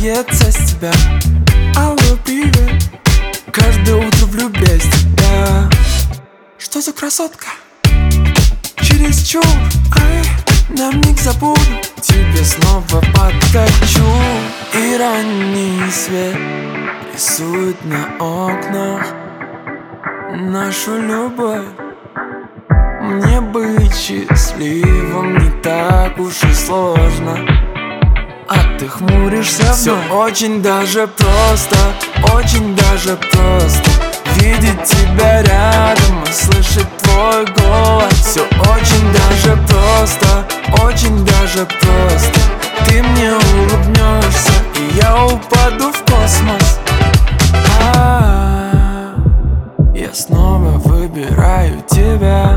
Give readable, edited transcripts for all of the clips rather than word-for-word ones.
начинается с тебя. Алло, привет, каждое утро влюбляюсь в тебя. Что за красотка? Чересчур, ай, на миг забуду, тебе снова подкачу. И ранний свет рисует на окнах нашу любовь. Мне быть счастливым не так уж и сложно, а ты хмуришься вновь. Все очень даже просто, очень даже просто видеть тебя рядом и слышать твой голос. Все очень даже просто, очень даже просто. Ты мне улыбнешься, и я упаду в космос. Я снова выбираю тебя.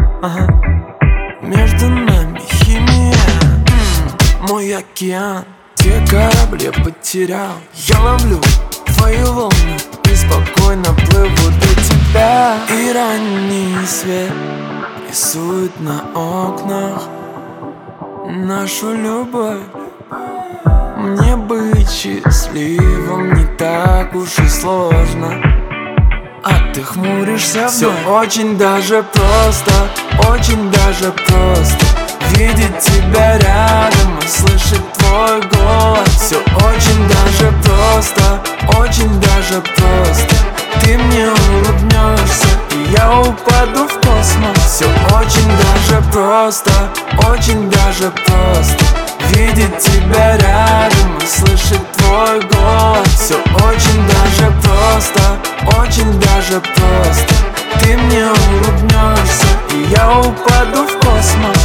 Между нами химия, мой океан, те корабли потерял. Я ловлю твои волны и спокойно плыву до тебя. И ранний свет рисует на окнах нашу любовь. Мне быть счастливым не так уж и сложно, а ты хмуришься вновь. Все очень даже просто, очень даже просто видеть тебя рядом и слышать твой голос. Все очень даже просто, очень даже просто. Ты мне улыбнешься, и я упаду в космос. Все очень даже просто, очень даже просто видеть тебя рядом и слышать твой голос. Все очень даже просто, очень даже просто. Ты мне улыбнешься, и я упаду в космос.